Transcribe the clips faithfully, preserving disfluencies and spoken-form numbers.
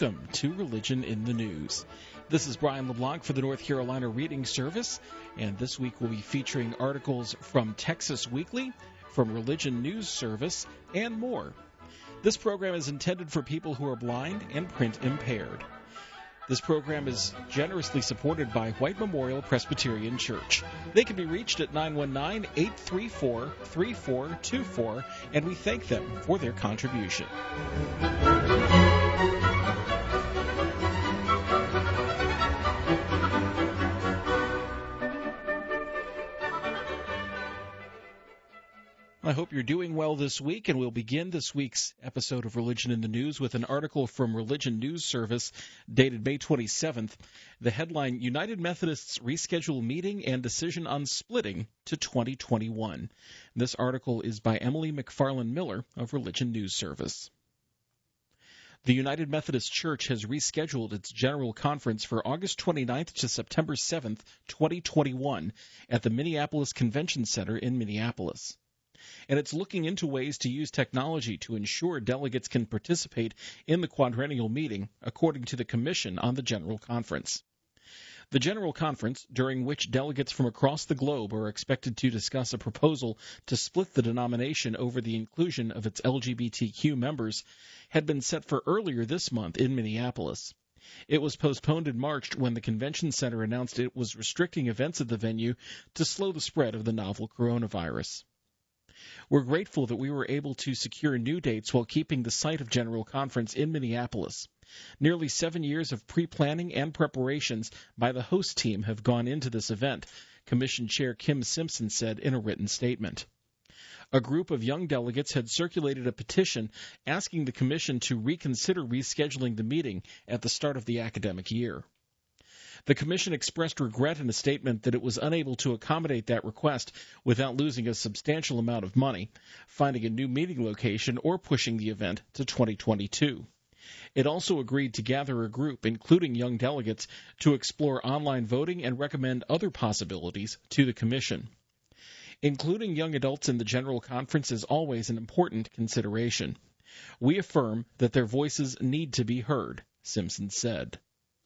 Welcome to Religion in the News. This is Brian LeBlanc for the North Carolina Reading Service, and this week we'll be featuring articles from Texas Weekly, from Religion News Service, and more. This program is intended for people who are blind and print impaired. This program is generously supported by White Memorial Presbyterian Church. They can be reached at nine one nine, eight three four, three four two four, and we thank them for their contribution. I hope you're doing well this week, and we'll begin this week's episode of Religion in the News with an article from Religion News Service dated May twenty-seventh. The headline, United Methodists Reschedule Meeting and Decision on Splitting to twenty twenty-one. This article is by Emily McFarland Miller of Religion News Service. The United Methodist Church has rescheduled its General Conference for August twenty-ninth to September seventh, twenty twenty-one at the Minneapolis Convention Center in Minneapolis. And it's looking into ways to use technology to ensure delegates can participate in the quadrennial meeting, according to the Commission on the General Conference. The General Conference, during which delegates from across the globe are expected to discuss a proposal to split the denomination over the inclusion of its L G B T Q members, had been set for earlier this month in Minneapolis. It was postponed in March when the Convention Center announced it was restricting events at the venue to slow the spread of the novel coronavirus. We're grateful that we were able to secure new dates while keeping the site of General Conference in Minneapolis. Nearly seven years of pre-planning and preparations by the host team have gone into this event, Commission Chair Kim Simpson said in a written statement. A group of young delegates had circulated a petition asking the Commission to reconsider rescheduling the meeting at the start of the academic year. The Commission expressed regret in a statement that it was unable to accommodate that request without losing a substantial amount of money, finding a new meeting location, or pushing the event to twenty twenty-two. It also agreed to gather a group, including young delegates, to explore online voting and recommend other possibilities to the Commission. Including young adults in the General Conference is always an important consideration. We affirm that their voices need to be heard, Simpson said.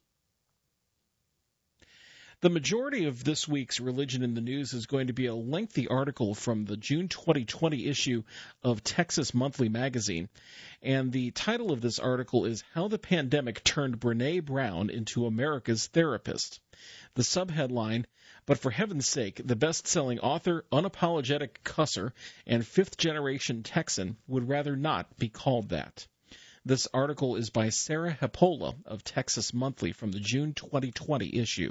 The majority of this week's Religion in the News is going to be a lengthy article from the June twenty twenty issue of Texas Monthly Magazine, and the title of this article is How the Pandemic Turned Brene Brown into America's Therapist. The subheadline, But for heaven's sake, the best-selling author, unapologetic cusser, and fifth-generation Texan would rather not be called that. This article is by Sarah Hepola of Texas Monthly from the June twenty twenty issue.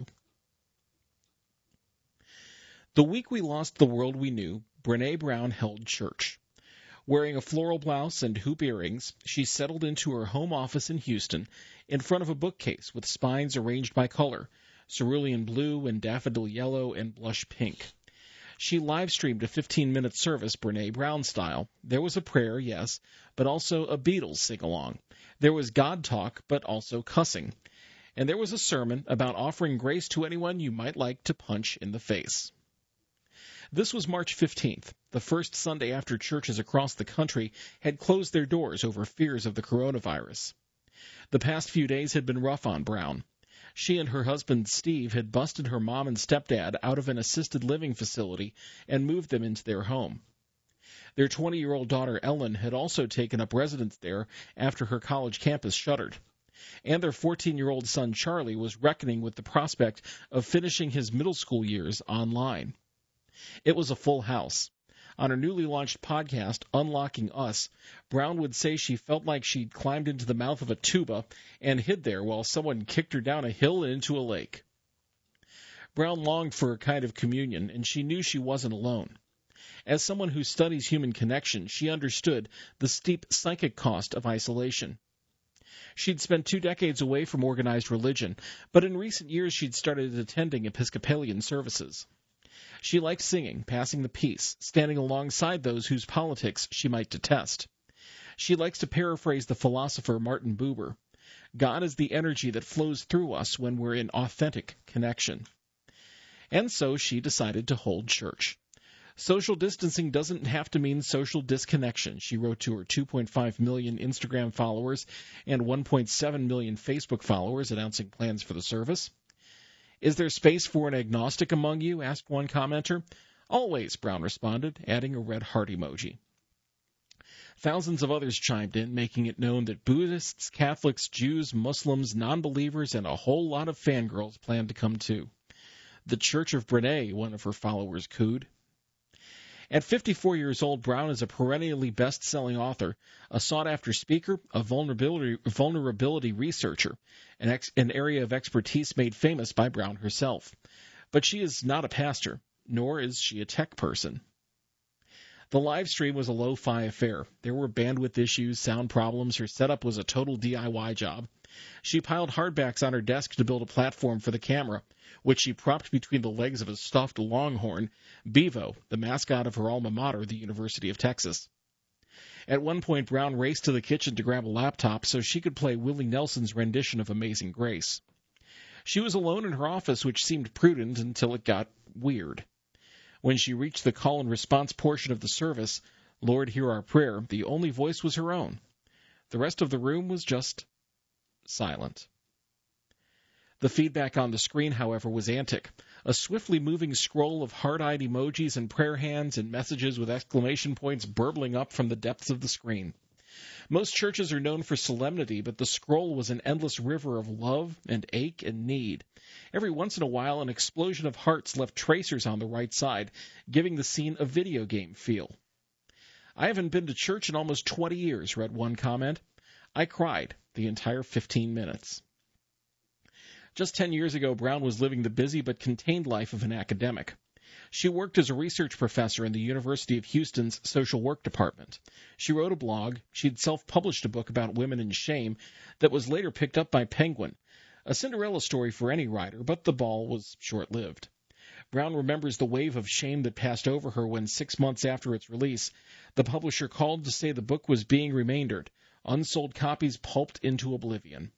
The week we lost the world we knew, Brene Brown held church. Wearing a floral blouse and hoop earrings, she settled into her home office in Houston in front of a bookcase with spines arranged by color, cerulean blue and daffodil yellow and blush pink. She live-streamed a fifteen-minute service Brene Brown style. There was a prayer, yes, but also a Beatles sing-along. There was God talk, but also cussing. And there was a sermon about offering grace to anyone you might like to punch in the face. This was March fifteenth, the first Sunday after churches across the country had closed their doors over fears of the coronavirus. The past few days had been rough on Brown. She and her husband Steve had busted her mom and stepdad out of an assisted living facility and moved them into their home. Their twenty-year-old daughter Ellen had also taken up residence there after her college campus shuttered. And their fourteen-year-old son Charlie was reckoning with the prospect of finishing his middle school years online. It was a full house. On her newly launched podcast, Unlocking Us, Brown would say she felt like she'd climbed into the mouth of a tuba and hid there while someone kicked her down a hill and into a lake. Brown longed for a kind of communion, and she knew she wasn't alone. As someone who studies human connection, she understood the steep psychic cost of isolation. She'd spent two decades away from organized religion, but in recent years she'd started attending Episcopalian services. She liked singing, passing the peace, standing alongside those whose politics she might detest. She likes to paraphrase the philosopher Martin Buber. God is the energy that flows through us when we're in authentic connection. And so she decided to hold church. Social distancing doesn't have to mean social disconnection, she wrote to her two point five million Instagram followers and one point seven million Facebook followers announcing plans for the service. Is there space for an agnostic among you? Asked one commenter. Always, Brown responded, adding a red heart emoji. Thousands of others chimed in, making it known that Buddhists, Catholics, Jews, Muslims, non-believers, and a whole lot of fangirls plan to come too. The Church of Brene, one of her followers cooed. At fifty-four years old, Brown is a perennially best-selling author, a sought-after speaker, a vulnerability, vulnerability researcher, an, ex, an area of expertise made famous by Brown herself. But she is not a pastor, nor is she a tech person. The live stream was a lo-fi affair. There were bandwidth issues, sound problems. Her setup was a total D I Y job. She piled hardbacks on her desk to build a platform for the camera, which she propped between the legs of a stuffed longhorn, Bevo, the mascot of her alma mater, the University of Texas. At one point, Brown raced to the kitchen to grab a laptop so she could play Willie Nelson's rendition of Amazing Grace. She was alone in her office, which seemed prudent until it got weird. When she reached the call and response portion of the service, Lord, hear our prayer, the only voice was her own. The rest of the room was just silent. The feedback on the screen, however, was antic. A swiftly moving scroll of heart-eyed emojis and prayer hands and messages with exclamation points burbling up from the depths of the screen. Most churches are known for solemnity, but the scroll was an endless river of love and ache and need. Every once in a while, an explosion of hearts left tracers on the right side, giving the scene a video game feel. I haven't been to church in almost twenty years, read one comment. I cried the entire fifteen minutes. Just ten years ago, Brown was living the busy but contained life of an academic. She worked as a research professor in the University of Houston's social work department. She wrote a blog. She'd self-published a book about women in shame that was later picked up by Penguin. A Cinderella story for any writer, but the ball was short-lived. Brown remembers the wave of shame that passed over her when, six months after its release, the publisher called to say the book was being remaindered, unsold copies pulped into oblivion.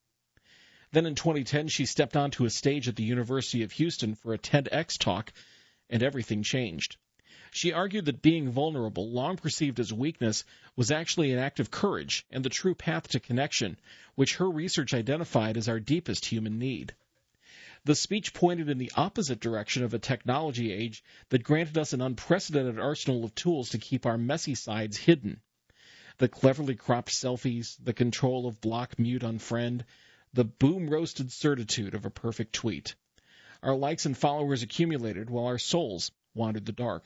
Then in twenty ten, she stepped onto a stage at the University of Houston for a TEDx talk, and everything changed. She argued that being vulnerable, long perceived as weakness, was actually an act of courage and the true path to connection, which her research identified as our deepest human need. The speech pointed in the opposite direction of a technology age that granted us an unprecedented arsenal of tools to keep our messy sides hidden. The cleverly cropped selfies, the control of block, mute, unfriend, the boom-roasted certitude of a perfect tweet. Our likes and followers accumulated while our souls wandered the dark.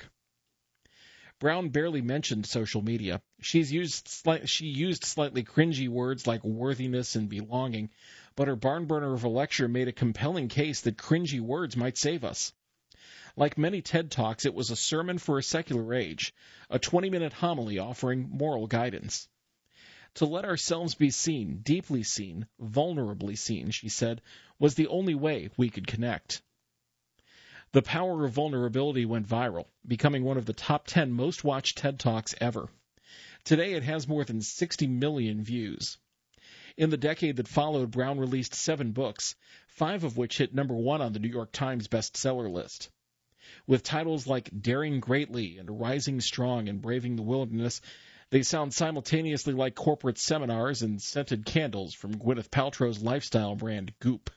Brown barely mentioned social media. She's used slight, she used slightly cringy words like worthiness and belonging, but her barn burner of a lecture made a compelling case that cringy words might save us. Like many TED Talks, it was a sermon for a secular age, a twenty-minute homily offering moral guidance. To let ourselves be seen, deeply seen, vulnerably seen, she said, was the only way we could connect. The Power of Vulnerability went viral, becoming one of the top ten most watched TED Talks ever. Today it has more than sixty million views. In the decade that followed, Brown released seven books, five of which hit number one on the New York Times bestseller list. With titles like Daring Greatly and Rising Strong and Braving the Wilderness, they sound simultaneously like corporate seminars and scented candles from Gwyneth Paltrow's lifestyle brand Goop.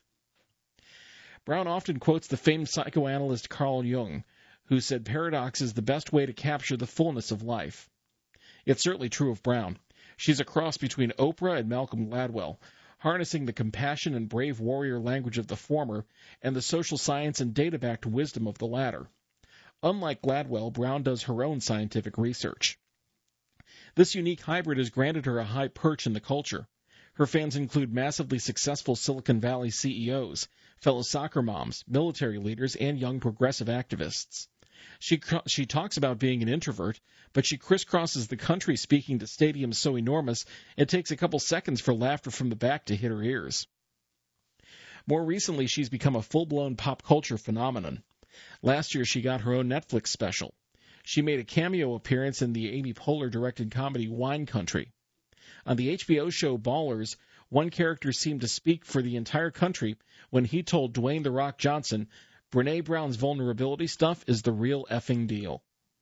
Brown often quotes the famed psychoanalyst Carl Jung, who said paradox is the best way to capture the fullness of life. It's certainly true of Brown. She's a cross between Oprah and Malcolm Gladwell, harnessing the compassion and brave warrior language of the former and the social science and data-backed wisdom of the latter. Unlike Gladwell, Brown does her own scientific research. This unique hybrid has granted her a high perch in the culture. Her fans include massively successful Silicon Valley C E Os, fellow soccer moms, military leaders, and young progressive activists. She she talks about being an introvert, but she crisscrosses the country speaking to stadiums so enormous it takes a couple seconds for laughter from the back to hit her ears. More recently, she's become a full-blown pop culture phenomenon. Last year, she got her own Netflix special. She made a cameo appearance in the Amy Poehler-directed comedy Wine Country. On the H B O show Ballers, one character seemed to speak for the entire country when he told Dwayne "The Rock" Johnson, Brene Brown's vulnerability stuff is the real effing deal.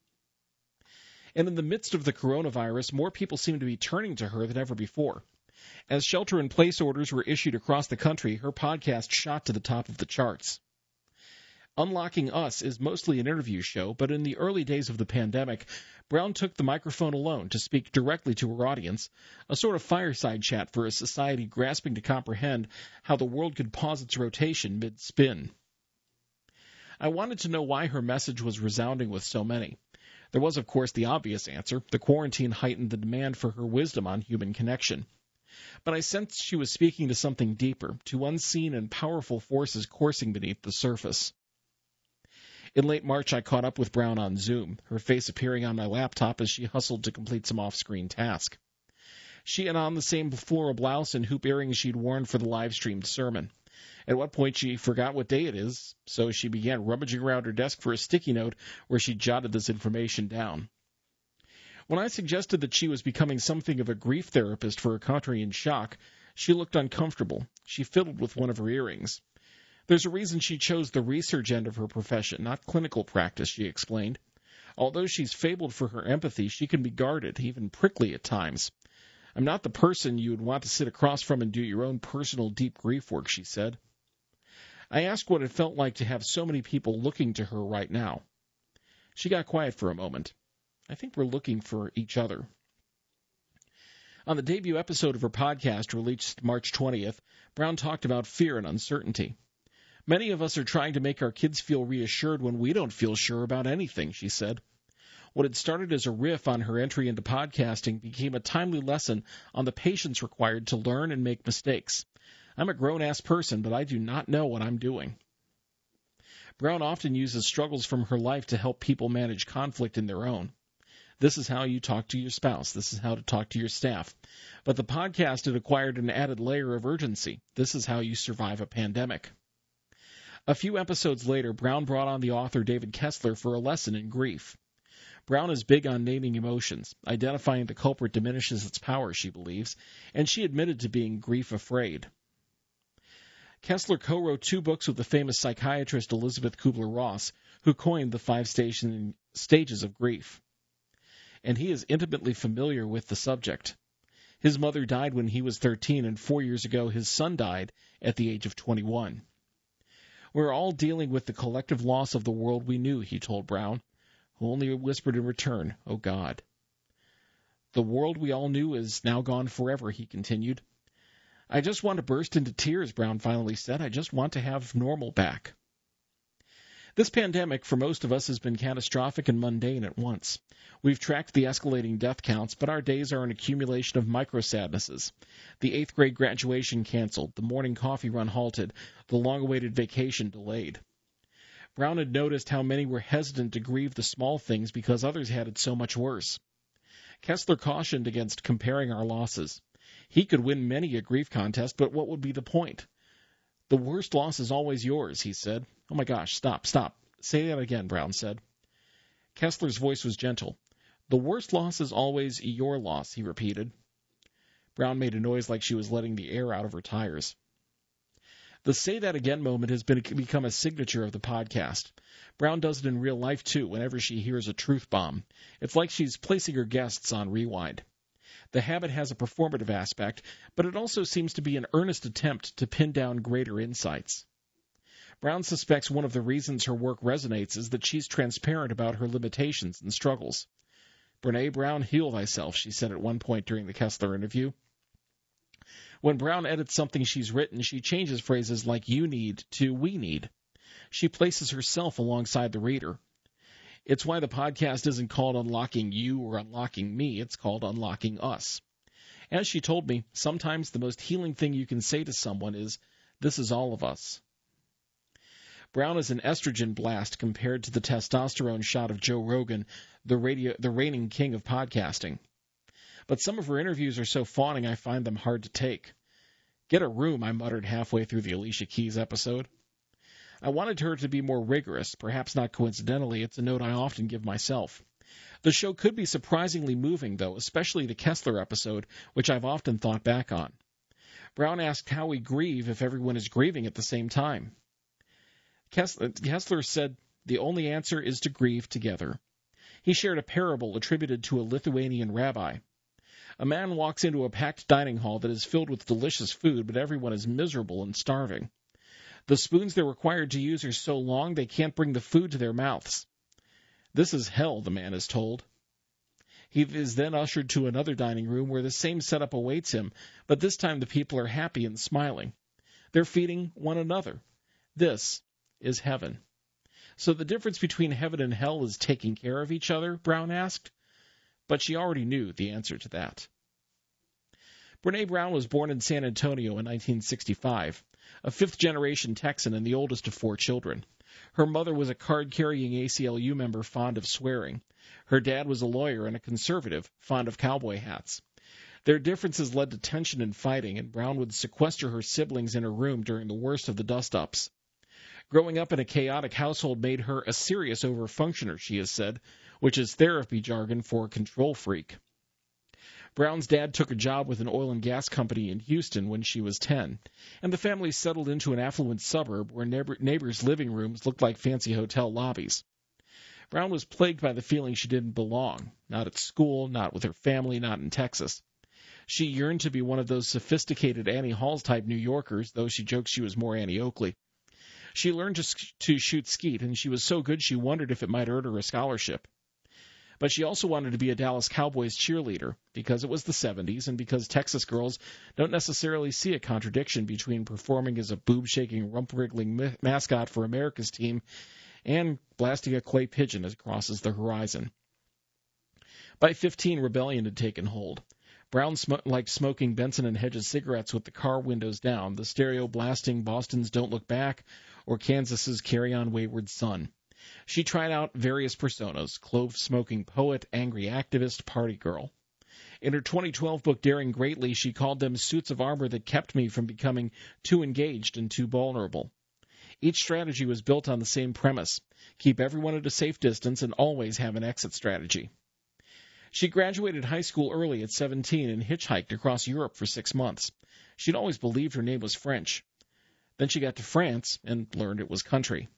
And in the midst of the coronavirus, more people seem to be turning to her than ever before. As shelter-in-place orders were issued across the country, her podcast shot to the top of the charts. Unlocking Us is mostly an interview show, but in the early days of the pandemic, Brown took the microphone alone to speak directly to her audience, a sort of fireside chat for a society grasping to comprehend how the world could pause its rotation mid-spin. I wanted to know why her message was resounding with so many. There was, of course, the obvious answer. The quarantine heightened the demand for her wisdom on human connection. But I sensed she was speaking to something deeper, to unseen and powerful forces coursing beneath the surface. In late March, I caught up with Brown on Zoom, her face appearing on my laptop as she hustled to complete some off-screen task. She had on the same floral blouse and hoop earrings she'd worn for the live-streamed sermon. At what point she forgot what day it is, so she began rummaging around her desk for a sticky note where she jotted this information down. When I suggested that she was becoming something of a grief therapist for a country in shock, she looked uncomfortable. She fiddled with one of her earrings. There's a reason she chose the research end of her profession, not clinical practice, she explained. Although she's fabled for her empathy, she can be guarded, even prickly at times. I'm not the person you would want to sit across from and do your own personal deep grief work, she said. I asked what it felt like to have so many people looking to her right now. She got quiet for a moment. I think we're looking for each other. On the debut episode of her podcast, released March twentieth, Brown talked about fear and uncertainty. Many of us are trying to make our kids feel reassured when we don't feel sure about anything, she said. What had started as a riff on her entry into podcasting became a timely lesson on the patience required to learn and make mistakes. I'm a grown-ass person, but I do not know what I'm doing. Brown often uses struggles from her life to help people manage conflict in their own. This is how you talk to your spouse. This is how to talk to your staff. But the podcast had acquired an added layer of urgency. This is how you survive a pandemic. A few episodes later, Brown brought on the author David Kessler for a lesson in grief. Brown is big on naming emotions. Identifying the culprit diminishes its power, she believes, and she admitted to being grief-afraid. Kessler co-wrote two books with the famous psychiatrist Elizabeth Kubler-Ross, who coined the five station, stages of grief. And he is intimately familiar with the subject. His mother died when he was thirteen, and four years ago his son died at the age of twenty-one. We're all dealing with the collective loss of the world we knew, he told Brown, who only whispered in return, "Oh God." The world we all knew is now gone forever, he continued. I just want to burst into tears, Brown finally said. I just want to have normal back. This pandemic, for most of us, has been catastrophic and mundane at once. We've tracked the escalating death counts, but our days are an accumulation of micro-sadnesses. The eighth grade graduation canceled, the morning coffee run halted, the long-awaited vacation delayed. Brown had noticed how many were hesitant to grieve the small things because others had it so much worse. Kessler cautioned against comparing our losses. He could win many a grief contest, but what would be the point? The worst loss is always yours, he said. Oh my gosh, stop, stop. Say that again, Brown said. Kessler's voice was gentle. The worst loss is always your loss, he repeated. Brown made a noise like she was letting the air out of her tires. The say that again moment has been, become a signature of the podcast. Brown does it in real life, too, whenever she hears a truth bomb. It's like she's placing her guests on rewind. The habit has a performative aspect, but it also seems to be an earnest attempt to pin down greater insights. Brown suspects one of the reasons her work resonates is that she's transparent about her limitations and struggles. Brene Brown, heal thyself, she said at one point during the Kessler interview. When Brown edits something she's written, she changes phrases like you need to we need. She places herself alongside the reader. It's why the podcast isn't called Unlocking You or Unlocking Me. It's called Unlocking Us. As she told me, sometimes the most healing thing you can say to someone is, this is all of us. Brown is an estrogen blast compared to the testosterone shot of Joe Rogan, the radio, the reigning king of podcasting. But some of her interviews are so fawning I find them hard to take. Get a room, I muttered halfway through the Alicia Keys episode. I wanted her to be more rigorous. Perhaps not coincidentally, it's a note I often give myself. The show could be surprisingly moving, though, especially the Kessler episode, which I've often thought back on. Brown asked how we grieve if everyone is grieving at the same time. Kessler said, the only answer is to grieve together. He shared a parable attributed to a Lithuanian rabbi. A man walks into a packed dining hall that is filled with delicious food, but everyone is miserable and starving. The spoons they're required to use are so long they can't bring the food to their mouths. This is hell, the man is told. He is then ushered to another dining room where the same setup awaits him, but this time the people are happy and smiling. They're feeding one another. This is heaven. So the difference between heaven and hell is taking care of each other, Brown asked. But she already knew the answer to that. Brene Brown was born in San Antonio in nineteen sixty-five, a fifth-generation Texan and the oldest of four children. Her mother was a card-carrying A C L U member fond of swearing. Her dad was a lawyer and a conservative, fond of cowboy hats. Their differences led to tension and fighting, and Brown would sequester her siblings in her room during the worst of the dust-ups. Growing up in a chaotic household made her a serious overfunctioner, she has said, which is therapy jargon for a control freak. Brown's dad took a job with an oil and gas company in Houston when she was ten, and the family settled into an affluent suburb where neighbor- neighbors' living rooms looked like fancy hotel lobbies. Brown was plagued by the feeling she didn't belong, not at school, not with her family, not in Texas. She yearned to be one of those sophisticated Annie Halls-type New Yorkers, though she joked she was more Annie Oakley. She learned to, to shoot skeet, and she was so good she wondered if it might earn her a scholarship. But she also wanted to be a Dallas Cowboys cheerleader, because it was the seventies, and because Texas girls don't necessarily see a contradiction between performing as a boob-shaking, rump-wriggling mascot for America's team and blasting a clay pigeon as it crosses the horizon. By fifteen, rebellion had taken hold. Brown sm- liked smoking Benson and Hedges cigarettes with the car windows down, the stereo blasting Boston's Don't Look Back or Kansas's Carry On Wayward Son. She tried out various personas, clove-smoking poet, angry activist, party girl. In her twenty twelve book Daring Greatly, she called them suits of armor that kept me from becoming too engaged and too vulnerable. Each strategy was built on the same premise: keep everyone at a safe distance and always have an exit strategy. She graduated high school early at seventeen and hitchhiked across Europe for six months. She'd always believed her name was French. Then she got to France and learned it was country.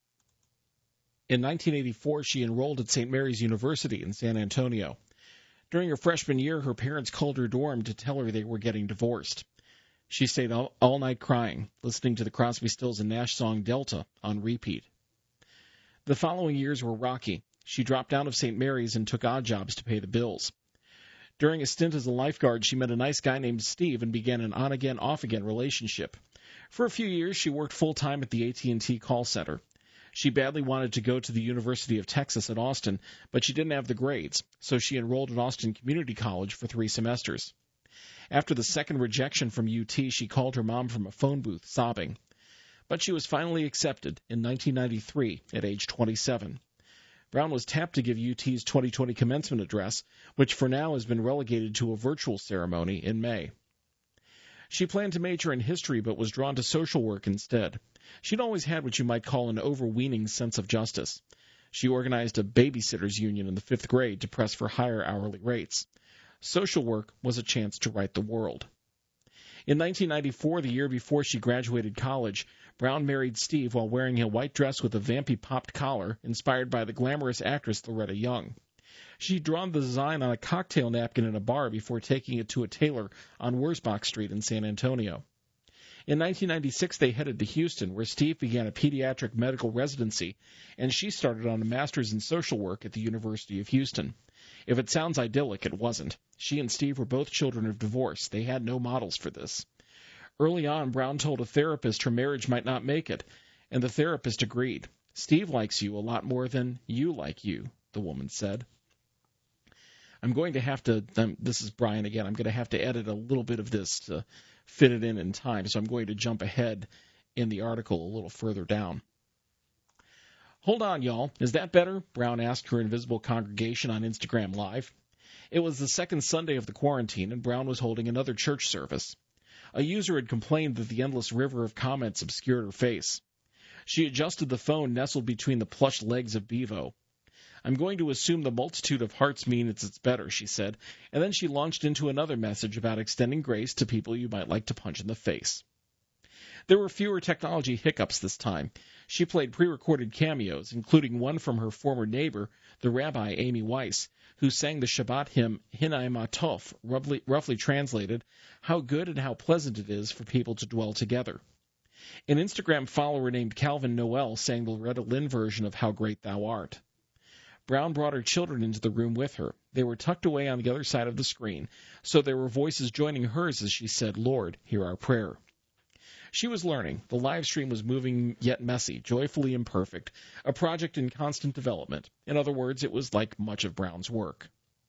In nineteen eighty-four, she enrolled at Saint Mary's University in San Antonio. During her freshman year, her parents called her dorm to tell her they were getting divorced. She stayed all, all night crying, listening to the Crosby, Stills and Nash song Delta on repeat. The following years were rocky. She dropped out of Saint Mary's and took odd jobs to pay the bills. During a stint as a lifeguard, she met a nice guy named Steve and began an on-again, off-again relationship. For a few years, she worked full-time at the A T and T call center. She badly wanted to go to the University of Texas at Austin, but she didn't have the grades, so she enrolled at Austin Community College for three semesters. After the second rejection from U T, she called her mom from a phone booth, sobbing. But she was finally accepted in nineteen ninety-three at age twenty-seven. Brown was tapped to give U T's twenty twenty commencement address, which for now has been relegated to a virtual ceremony in May. She planned to major in history but was drawn to social work instead. She'd always had what you might call an overweening sense of justice. She organized a babysitters union in the fifth grade to press for higher hourly rates. Social work was a chance to right the world. In nineteen ninety-four, the year before she graduated college, Brown married Steve while wearing a white dress with a vampy popped collar, inspired by the glamorous actress Loretta Young. She'd drawn the design on a cocktail napkin in a bar before taking it to a tailor on Wurzbach Street in San Antonio. In nineteen ninety-six, they headed to Houston, where Steve began a pediatric medical residency, and she started on a master's in social work at the University of Houston. If it sounds idyllic, it wasn't. She and Steve were both children of divorce. They had no models for this. Early on, Brown told a therapist her marriage might not make it, and the therapist agreed. Steve likes you a lot more than you like you, the woman said. I'm going to have to, um, this is Brian again, I'm going to have to edit a little bit of this to fit it in in time, so I'm going to jump ahead in the article a little further down. Hold on, y'all. Is that better? Brown asked her invisible congregation on Instagram Live. It was the second Sunday of the quarantine, and Brown was holding another church service. A user had complained that the endless river of comments obscured her face. She adjusted the phone nestled between the plush legs of Bevo. I'm going to assume the multitude of hearts means it's better, she said, and then she launched into another message about extending grace to people you might like to punch in the face. There were fewer technology hiccups this time. She played pre-recorded cameos, including one from her former neighbor, the Rabbi Amy Weiss, who sang the Shabbat hymn Hinai Ma Tov, roughly, roughly translated, "How good and how pleasant it is for people to dwell together." An Instagram follower named Calvin Noel sang the Loretta Lynn version of How Great Thou Art. Brown brought her children into the room with her. They were tucked away on the other side of the screen, so there were voices joining hers as she said, "Lord, hear our prayer." She was learning. The live stream was moving yet messy, joyfully imperfect, a project in constant development. In other words, it was like much of Brown's work.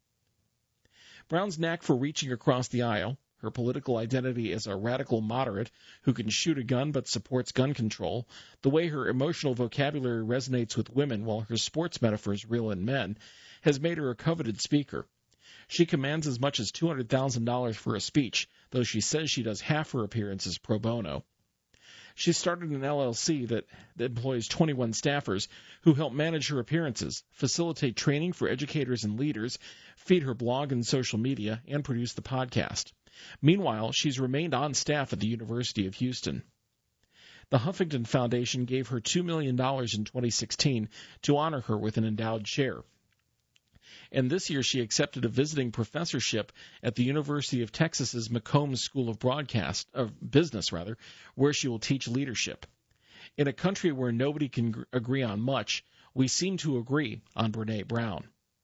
Brown's knack for reaching across the aisle, her political identity as a radical moderate who can shoot a gun but supports gun control, the way her emotional vocabulary resonates with women while her sports metaphors reel in men, has made her a coveted speaker. She commands as much as two hundred thousand dollars for a speech, though she says she does half her appearances pro bono. She started an L L C that employs twenty-one staffers who help manage her appearances, facilitate training for educators and leaders, feed her blog and social media, and produce the podcast. Meanwhile, she's remained on staff at the University of Houston. The Huffington Foundation gave her two million dollars in twenty sixteen to honor her with an endowed chair. And this year she accepted a visiting professorship at the University of Texas's McCombs School of Broadcast, of Business, rather, where she will teach leadership. In a country where nobody can gr- agree on much, we seem to agree on Brene Brown.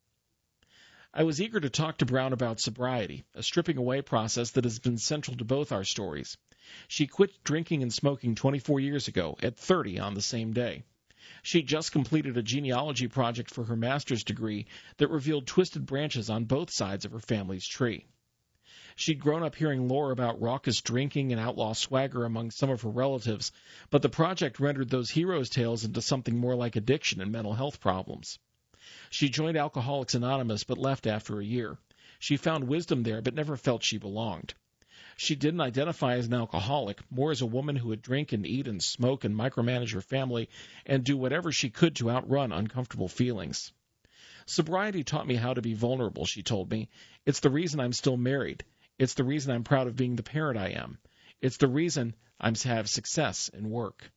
I was eager to talk to Brown about sobriety, a stripping away process that has been central to both our stories. She quit drinking and smoking twenty-four years ago, at thirty on the same day. She just completed a genealogy project for her master's degree that revealed twisted branches on both sides of her family's tree. She'd grown up hearing lore about raucous drinking and outlaw swagger among some of her relatives, but the project rendered those heroes' tales into something more like addiction and mental health problems. She joined Alcoholics Anonymous but left after a year. She found wisdom there but never felt she belonged. She didn't identify as an alcoholic, more as a woman who would drink and eat and smoke and micromanage her family and do whatever she could to outrun uncomfortable feelings. Sobriety taught me how to be vulnerable, she told me. It's the reason I'm still married. It's the reason I'm proud of being the parent I am. It's the reason I'm to have success in work.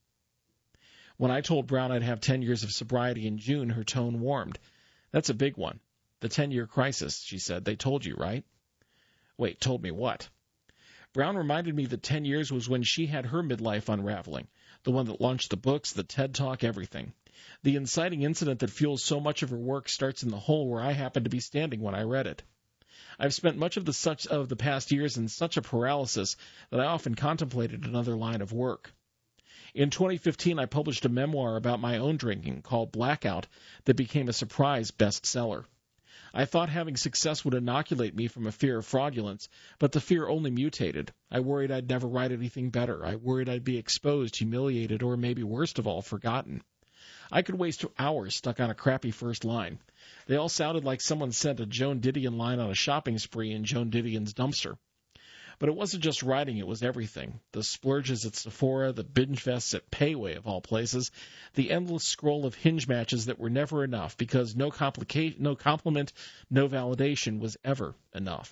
When I told Brown I'd have ten years of sobriety in June, her tone warmed. That's a big one. The ten-year crisis, she said. They told you, right? Wait, told me what? Brown reminded me that ten years was when she had her midlife unraveling, the one that launched the books, the TED Talk, everything. The inciting incident that fuels so much of her work starts in the hole where I happened to be standing when I read it. I've spent much of the such of the past years in such a paralysis that I often contemplated another line of work. In twenty fifteen, I published a memoir about my own drinking called Blackout that became a surprise bestseller. I thought having success would inoculate me from a fear of fraudulence, but the fear only mutated. I worried I'd never write anything better. I worried I'd be exposed, humiliated, or maybe worst of all, forgotten. I could waste hours stuck on a crappy first line. They all sounded like someone sent a Joan Didion line on a shopping spree in Joan Didion's dumpster. But it wasn't just writing, it was everything. The splurges at Sephora, the binge fests at Payway of all places, the endless scroll of hinge matches that were never enough because no complica- no compliment, no validation was ever enough.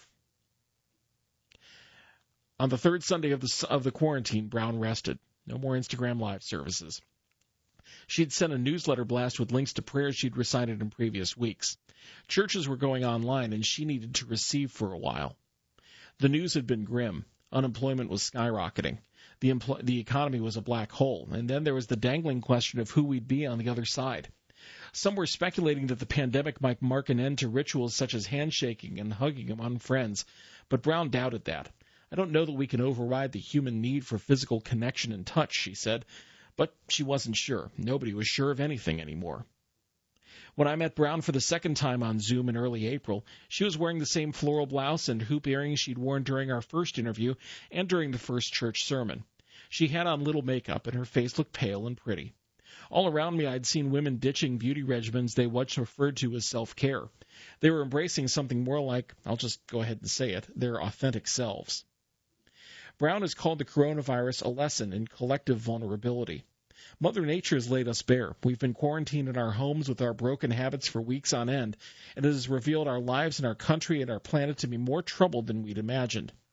On the third Sunday of the, of the quarantine, Brown rested. No more Instagram Live services. She'd sent a newsletter blast with links to prayers she'd recited in previous weeks. Churches were going online, and she needed to receive for a while. The news had been grim. Unemployment was skyrocketing. The, empl- the economy was a black hole. And then there was the dangling question of who we'd be on the other side. Some were speculating that the pandemic might mark an end to rituals such as handshaking and hugging among friends, but Brown doubted that. I don't know that we can override the human need for physical connection and touch, she said, but she wasn't sure. Nobody was sure of anything anymore. When I met Brown for the second time on Zoom in early April, she was wearing the same floral blouse and hoop earrings she'd worn during our first interview and during the first church sermon. She had on little makeup, and her face looked pale and pretty. All around me, I'd seen women ditching beauty regimens they once referred to as self-care. They were embracing something more like, I'll just go ahead and say it, their authentic selves. Brown has called the coronavirus a lesson in collective vulnerability. Mother Nature has laid us bare. We've been quarantined in our homes with our broken habits for weeks on end, and it has revealed our lives and our country and our planet to be more troubled than we'd imagined.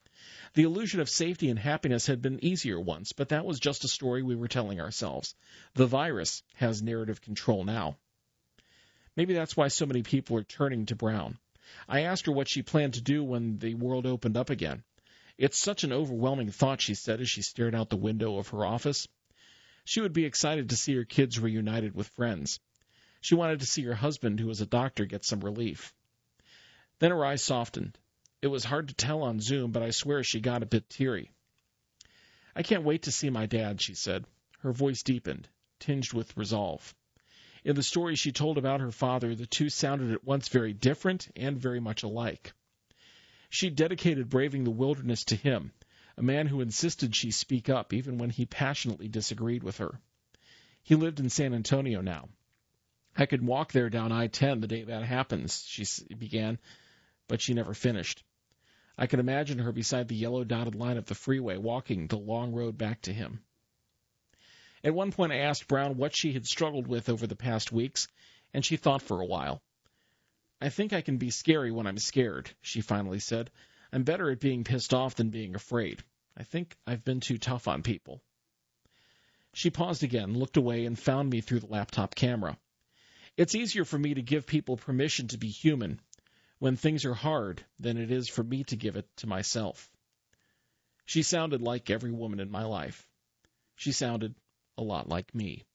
The illusion of safety and happiness had been easier once, but that was just a story we were telling ourselves. The virus has narrative control now. Maybe that's why so many people are turning to Brown. I asked her what she planned to do when the world opened up again. It's such an overwhelming thought, she said as she stared out the window of her office. She would be excited to see her kids reunited with friends. She wanted to see her husband, who was a doctor, get some relief. Then her eyes softened. It was hard to tell on Zoom, but I swear she got a bit teary. I can't wait to see my dad, she said. Her voice deepened, tinged with resolve. In the story she told about her father, the two sounded at once very different and very much alike. She dedicated braving the wilderness to him, a man who insisted she speak up even when he passionately disagreed with her. He lived in San Antonio now. I could walk there down I ten the day that happens, she began, but she never finished. I could imagine her beside the yellow dotted line of the freeway, walking the long road back to him. At one point I asked Brown what she had struggled with over the past weeks, and she thought for a while. I think I can be scary when I'm scared, she finally said. I'm better at being pissed off than being afraid. I think I've been too tough on people. She paused again, looked away, and found me through the laptop camera. It's easier for me to give people permission to be human when things are hard than it is for me to give it to myself. She sounded like every woman in my life. She sounded a lot like me.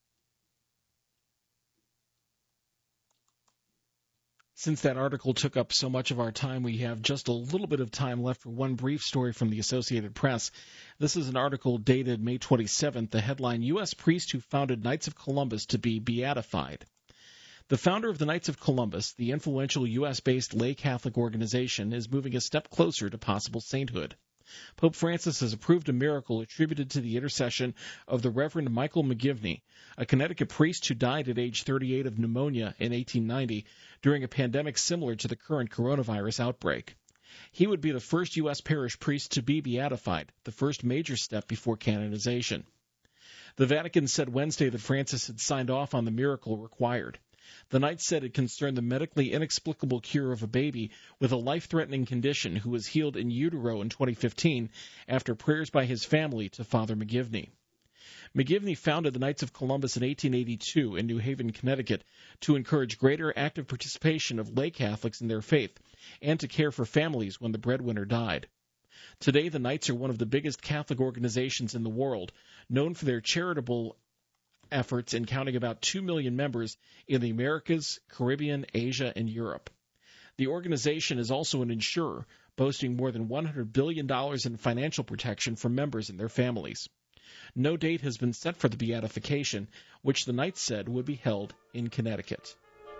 Since that article took up so much of our time, we have just a little bit of time left for one brief story from the Associated Press. This is an article dated May twenty-seventh, the headline, U S priest who founded Knights of Columbus to be beatified. The founder of the Knights of Columbus, the influential U S-based lay Catholic organization, is moving a step closer to possible sainthood. Pope Francis has approved a miracle attributed to the intercession of the Reverend Michael McGivney, a Connecticut priest who died at age thirty-eight of pneumonia in eighteen ninety during a pandemic similar to the current coronavirus outbreak. He would be the first U S parish priest to be beatified, the first major step before canonization. The Vatican said Wednesday that Francis had signed off on the miracle required. The Knights said it concerned the medically inexplicable cure of a baby with a life-threatening condition who was healed in utero in twenty fifteen after prayers by his family to Father McGivney. McGivney founded the Knights of Columbus in eighteen eighty-two in New Haven, Connecticut, to encourage greater active participation of lay Catholics in their faith and to care for families when the breadwinner died. Today, the Knights are one of the biggest Catholic organizations in the world, known for their charitable efforts and counting about two million members in the Americas, Caribbean, Asia, and Europe. The organization is also an insurer, boasting more than one hundred billion dollars in financial protection for members and their families. No date has been set for the beatification, which the Knights said would be held in Connecticut.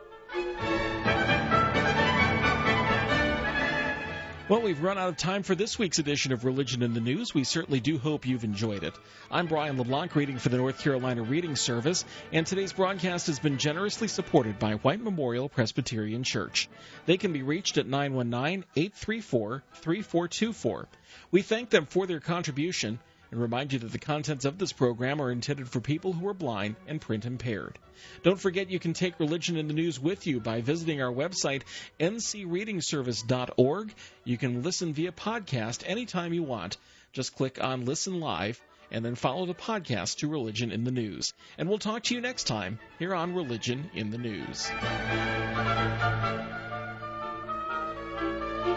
Well, we've run out of time for this week's edition of Religion in the News. We certainly do hope you've enjoyed it. I'm Brian LeBlanc, reading for the North Carolina Reading Service, and today's broadcast has been generously supported by White Memorial Presbyterian Church. They can be reached at nine one nine, eight three four, three four two four. We thank them for their contribution and remind you that the contents of this program are intended for people who are blind and print impaired. Don't forget you can take Religion in the News with you by visiting our website, n c reading service dot org. You can listen via podcast anytime you want. Just click on Listen Live and then follow the podcast to Religion in the News. And we'll talk to you next time here on Religion in the News.